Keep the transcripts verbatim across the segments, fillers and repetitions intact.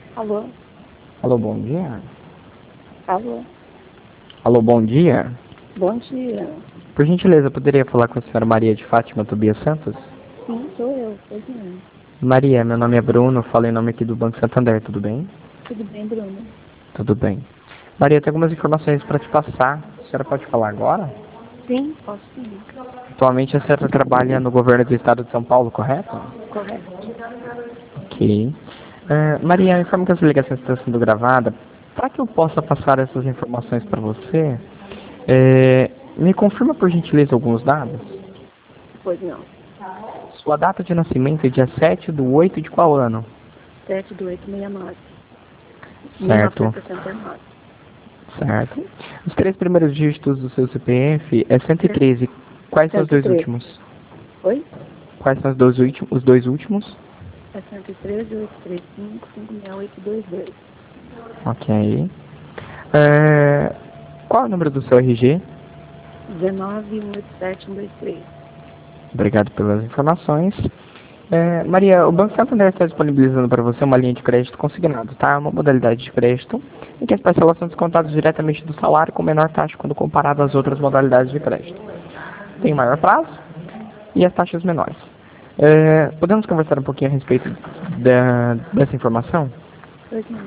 Alô? Alô, bom dia. Alô? Alô, bom dia. Bom dia. Por gentileza, poderia falar com a senhora Maria de Fátima Tobias Santos? Sim, sou eu, pois não. Maria, meu nome é Bruno, falo em nome aqui do Banco Santander, tudo bem? Tudo bem, Bruno? Tudo bem. Maria, tem algumas informações para te passar. A senhora pode falar agora? Sim, posso sim. Atualmente a senhora trabalha no governo do estado de São Paulo, correto? Correto. Ok. Uh, Maria, a informo que essa ligação está sendo gravada. Para que eu possa passar essas informações para você, é, me confirma por gentileza alguns dados. Pois não. Sua data de nascimento é dia sete do oito de qual ano? sete do oito sessenta e nove. Certo, mil novecentos e sessenta e nove. certo. Os três primeiros dígitos do seu C P F é cento e treze. Quais são os dois cento e treze. últimos? Oi? Quais são os dois últimos? Os dois últimos? É cento e treze, oitocentos e trinta e cinco, cinco seis oito dois dois. Ok. É, qual é o número do seu R G? dezenove, cento e oitenta e sete, cento e vinte e três. Obrigado pelas informações. É, Maria, o Banco Santander está disponibilizando para você uma linha de crédito consignado, tá? Uma modalidade de crédito em que as parcelas são descontadas diretamente do salário com menor taxa quando comparado às outras modalidades de crédito. Tem maior prazo e as taxas menores. É, podemos conversar um pouquinho a respeito da, dessa informação? Pois não.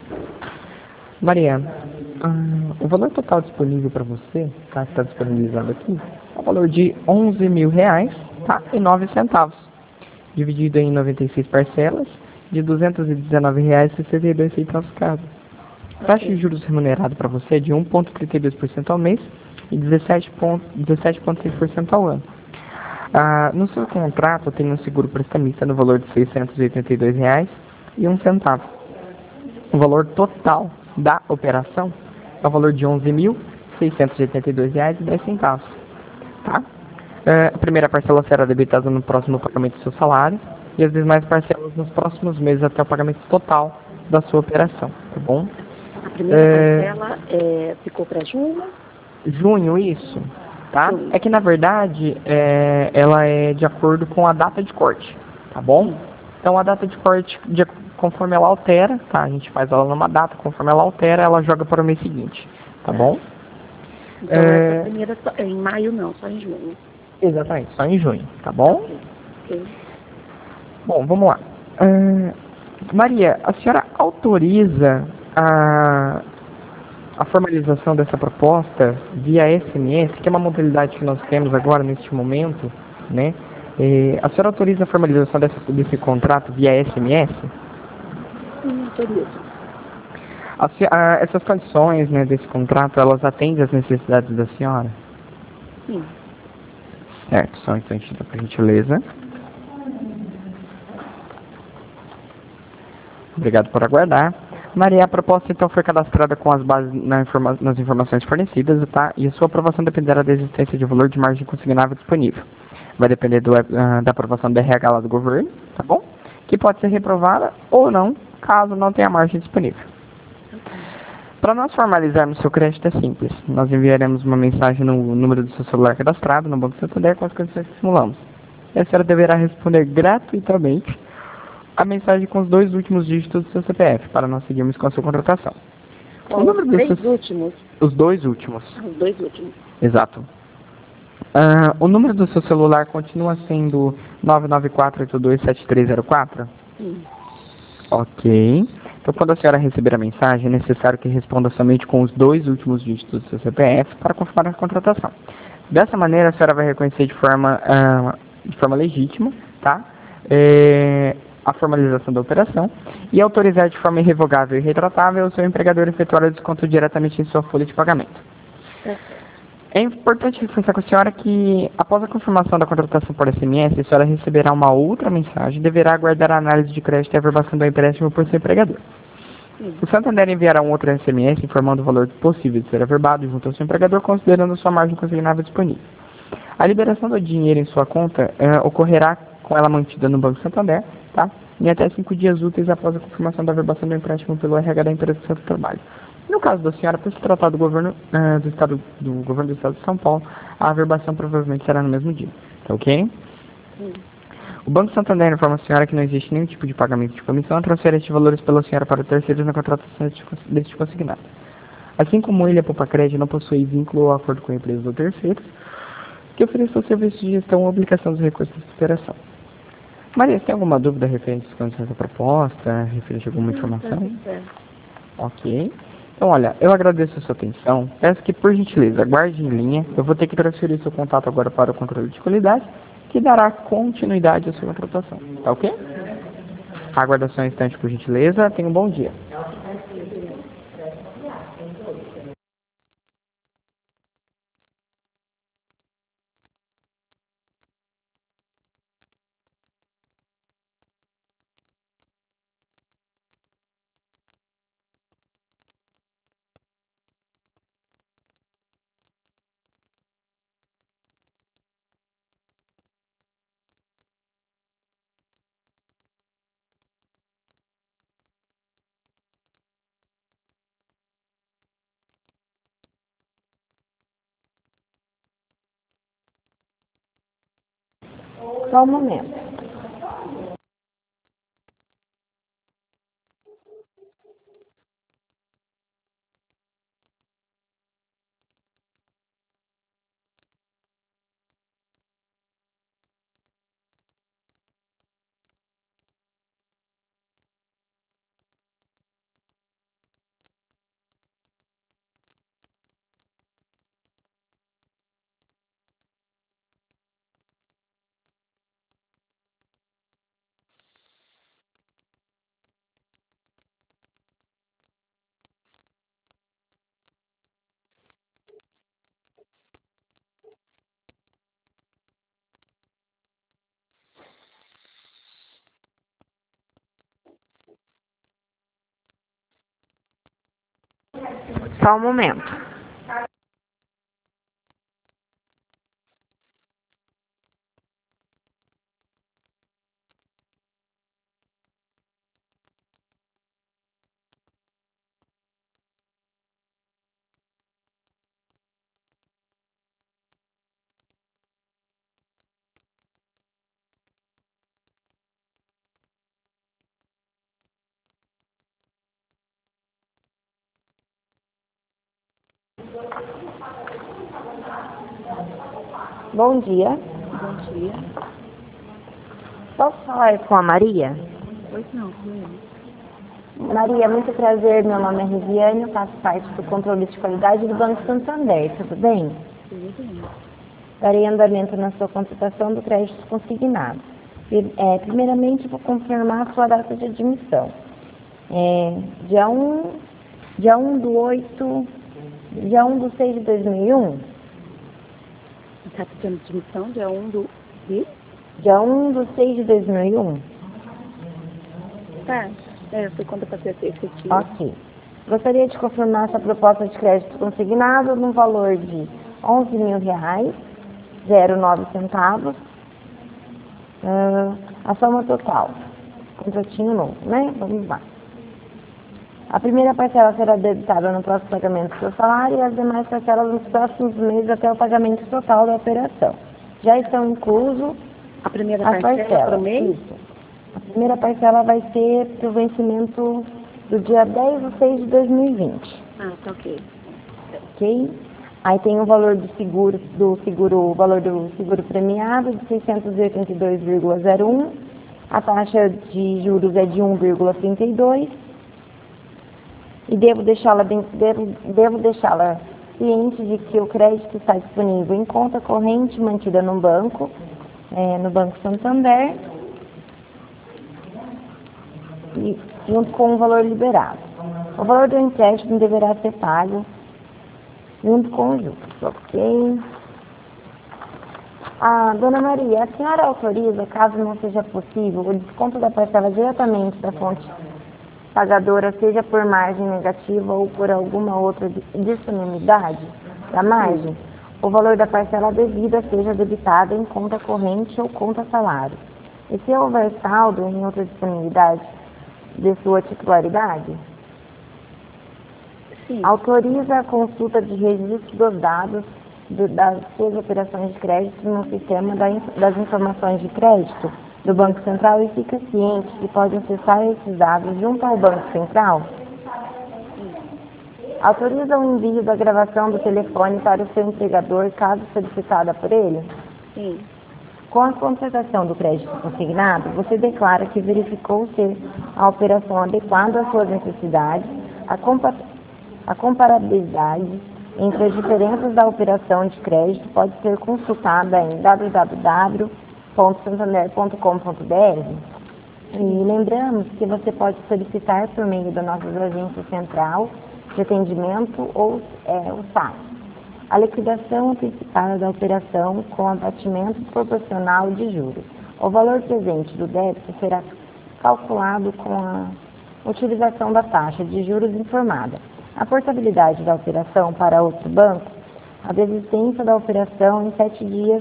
Maria, ah, o valor total disponível para você, tá, que está disponibilizado aqui, é o valor de onze mil reais, tá, e nove centavos, dividido em noventa e seis parcelas de duzentos e dezenove reais e sessenta e dois centavos cada. A taxa de juros remunerada para você é de um vírgula trinta e dois por cento ao mês e dezessete vírgula seis por cento ao ano. Ah, no seu contrato tem um seguro prestamista no valor de seiscentos e oitenta e dois reais e um centavo. O valor total da operação é o valor de onze mil seiscentos e oitenta e dois reais e dez centavos. Tá? É, a primeira parcela será debitada no próximo pagamento do seu salário e as demais parcelas nos próximos meses até o pagamento total da sua operação, tá bom? A primeira É, parcela é, ficou para junho? junho, isso, tá? Junho. É que na verdade é, ela é de acordo com a data de corte, tá bom? Sim. Então a data de corte, de, conforme ela altera, tá? A gente faz ela numa data, conforme ela altera, ela joga para o mês seguinte, tá bom? Então É, essa primeira só, é em maio não, só em junho. exatamente, só em junho, tá bom? Ok. Ok. Bom, vamos lá. É, Maria, a senhora autoriza a, a formalização dessa proposta via S M S, que é uma modalidade que nós temos agora neste momento, né? É, a senhora autoriza a formalização dessa, desse contrato via S M S? Sim, autorizo. A, se- a, essas condições, né, desse contrato, elas atendem às necessidades da senhora? Sim. Certo, só um instante, por gentileza. Obrigado por aguardar. Maria, a proposta então foi cadastrada com as bases na informa nas informações fornecidas, tá? E a sua aprovação dependerá da existência de valor de margem consignável disponível. Vai depender do, uh, da aprovação do R H lá do governo, tá bom? Que pode ser reprovada ou não, caso não tenha margem disponível. Para nós formalizarmos seu crédito é simples. Nós enviaremos uma mensagem no número do seu celular cadastrado no Banco Santander com as condições que simulamos. E a senhora deverá responder gratuitamente a mensagem com os dois últimos dígitos do seu C P F, para nós seguirmos com a sua contratação. Com os três últimos? Os dois últimos. Os dois últimos. Exato. Uh, o número do seu celular continua sendo nove nove quatro oito dois sete três zero quatro? Sim. Ok. Então, quando a senhora receber a mensagem, é necessário que responda somente com os dois últimos dígitos do seu C P F para confirmar a contratação. Dessa maneira, a senhora vai reconhecer de forma, uh, de forma legítima, tá? É, a formalização da operação e autorizar de forma irrevogável e retratável o seu empregador a efetuar o desconto diretamente em sua folha de pagamento. É importante reforçar com a senhora que, após a confirmação da contratação por S M S, a senhora receberá uma outra mensagem e deverá aguardar a análise de crédito e a averbação do empréstimo por seu empregador. Sim. O Santander enviará um outro S M S informando o valor possível de ser averbado junto ao seu empregador, considerando sua margem consignável disponível. A liberação do dinheiro em sua conta uh, ocorrerá com ela mantida no Banco Santander, tá? Em até cinco dias úteis após a confirmação da averbação do empréstimo pelo R H da empresa do seu trabalho. No caso da senhora, por se tratar do governo, uh, do, estado, do governo do estado de São Paulo, a averbação provavelmente será no mesmo dia, tá ok? Sim. O Banco Santander informa a senhora que não existe nenhum tipo de pagamento de comissão ou transferência de valores pela senhora para terceiros na contratação deste consignado. Assim como ele, a Poupa Crédito não possui vínculo ou acordo com empresas ou terceiros que ofereçam serviços de gestão ou aplicação dos recursos de operação. Maria, você tem alguma dúvida referente às condições da proposta, referente a alguma informação? Ok. Então, olha, eu agradeço a sua atenção. Peço que, por gentileza, aguarde em linha. Eu vou ter que transferir seu contato agora para o controle de qualidade, que dará continuidade à sua contratação. Tá ok? Aguarde só um instante, por gentileza. Tenha um bom dia. Só um momento. Só um momento. Bom dia. Bom dia. Posso falar com a Maria? Pois não, com ele. Maria, muito prazer. Meu nome é Riviane, eu faço parte do controle de qualidade do Banco Santander. Tudo bem? Tudo bem. Darei andamento na sua contratação do crédito consignado. É, primeiramente, vou confirmar a sua data de admissão. É, dia um, dia um do oito, dia um do seis de dois mil e um. Está pedindo admissão dia um do... de? Dia um do seis de dois mil e um. Tá. É, foi quando eu passei a ser efetivo. Ok. Gostaria de confirmar essa proposta de crédito consignado no valor de onze mil reais, zero nove centavos. Uh, a soma total. Contratinho novo, né? Vamos lá. A primeira parcela será debitada no próximo pagamento do seu salário e as demais parcelas nos próximos meses até o pagamento total da operação. Já estão inclusos A primeira as parcela parcelas. para o mês? Isso. A primeira parcela vai ser para o vencimento do dia dez de seis de dois mil e vinte. Ah, tá ok. Ok? Aí tem o valor do seguro, do seguro, o valor do seguro premiado de seiscentos e oitenta e dois vírgula zero um. A taxa de juros é de um vírgula trinta e dois. E devo deixá-la bem- devo, devo deixá-la ciente de que o crédito está disponível em conta corrente mantida no banco, é, no Banco Santander, e, junto com o valor liberado. O valor do empréstimo deverá ser pago junto com os juros, ok? Ah, Dona Maria, a senhora autoriza, caso não seja possível, o desconto da parcela diretamente da fonte pagadora, seja por margem negativa ou por alguma outra disponibilidade da margem, o valor da parcela devida seja debitada em conta corrente ou conta salário. E se houver saldo em outra disponibilidade de sua titularidade, Sim. autoriza a consulta de registro dos dados de- das suas operações de crédito no sistema da in- das informações de crédito do Banco Central e fica ciente que pode acessar esses dados junto ao Banco Central? Autoriza o envio da gravação do telefone para o seu empregador, caso solicitada por ele? Sim. Com a contratação do crédito consignado, você declara que verificou ser a operação adequada às suas necessidades, a, compa a comparabilidade entre as diferenças da operação de crédito pode ser consultada em w w w ponto santander ponto com ponto b r. E lembramos que você pode solicitar por meio da nossa agência central de atendimento ou é, o S A C a liquidação antecipada da operação com abatimento proporcional de juros. O valor presente do débito será calculado com a utilização da taxa de juros informada. A portabilidade da operação para outro banco, a desistência da operação em sete dias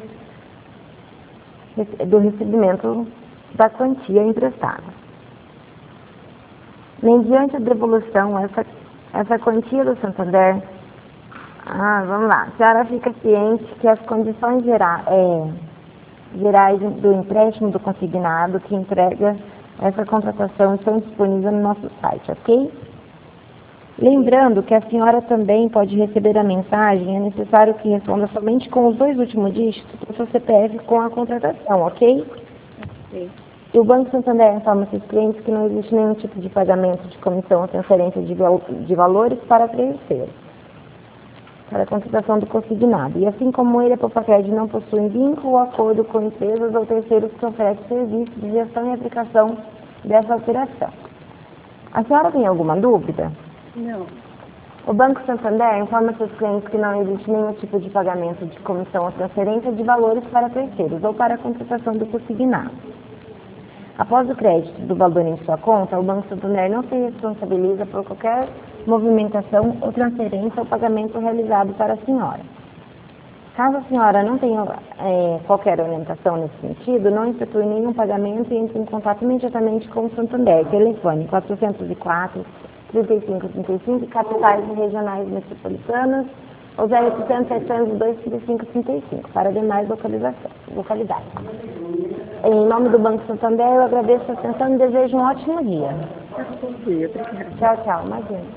do recebimento da quantia emprestada. Mediante a devolução, essa, essa quantia do Santander, ah, vamos lá, a senhora fica ciente que as condições gera, é, gerais do empréstimo do consignado que entrega essa contratação estão disponíveis no nosso site, ok? Lembrando que a senhora também pode receber a mensagem, é necessário que responda somente com os dois últimos dígitos do seu C P F com a contratação, ok? Sim. E o Banco Santander informa seus clientes que não existe nenhum tipo de pagamento de comissão ou transferência de, val de valores para terceiros, para a contratação do consignado. E assim como ele, a Popacred não possui vínculo ou acordo com empresas ou terceiros que oferecem serviços de gestão e aplicação dessa operação. A senhora tem alguma dúvida? Não. O Banco Santander informa seus clientes que não existe nenhum tipo de pagamento de comissão ou transferência de valores para terceiros ou para a contratação do consignado. Após o crédito do valor em sua conta, o Banco Santander não se responsabiliza por qualquer movimentação ou transferência ou pagamento realizado para a senhora. Caso a senhora não tenha é, qualquer orientação nesse sentido, não efetue nenhum pagamento e entre em contato imediatamente com o Santander. Telefone quatrocentos e quatro, trinta e cinco trinta e cinco, capitais e regionais metropolitanas, ou zero oitocentos, setecentos e dois, trinta e cinco trinta e cinco, para demais localizações, localidades. Em nome do Banco Santander, eu agradeço a atenção e desejo um ótimo dia. Bom dia, obrigada. Tchau, tchau. Imagina.